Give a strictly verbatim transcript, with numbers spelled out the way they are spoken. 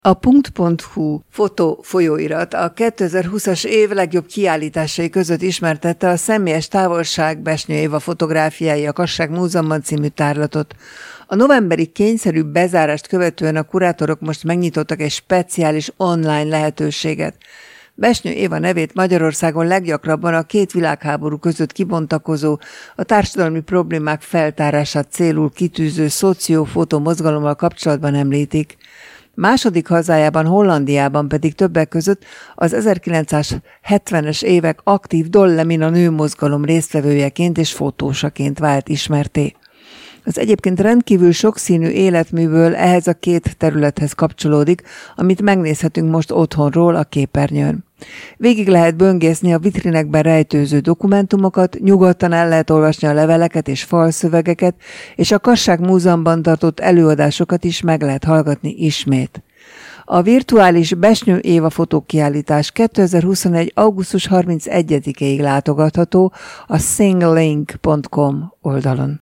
A punkt pont hu fotó folyóirat a kétezer-húszas év legjobb kiállításai között ismertette a Személyes távolság Besnyő Éva fotográfiái a Kasság Múzeumban című tárlatot. A novemberi kényszerű bezárást követően a kurátorok most megnyitottak egy speciális online lehetőséget. Besnyő Éva nevét Magyarországon leggyakrabban a két világháború között kibontakozó, a társadalmi problémák feltárását célul kitűző szociófotó mozgalommal kapcsolatban említik. Második hazájában, Hollandiában pedig többek között az ezerkilencszázhetvenes évek aktív Dollemin a nőmozgalom résztvevőjeként és fotósaként vált ismertté. Az egyébként rendkívül sokszínű életműből ehhez a két területhez kapcsolódik, amit megnézhetünk most otthonról a képernyőn. Végig lehet böngészni a vitrinekben rejtőző dokumentumokat, nyugodtan el lehet olvasni a leveleket és falszövegeket, és a Kasság Múzeumban tartott előadásokat is meg lehet hallgatni ismét. A virtuális Besnyő Éva fotókiállítás kétezer-huszonegy. augusztus harmincegyedikéig látogatható a singlink pont com oldalon.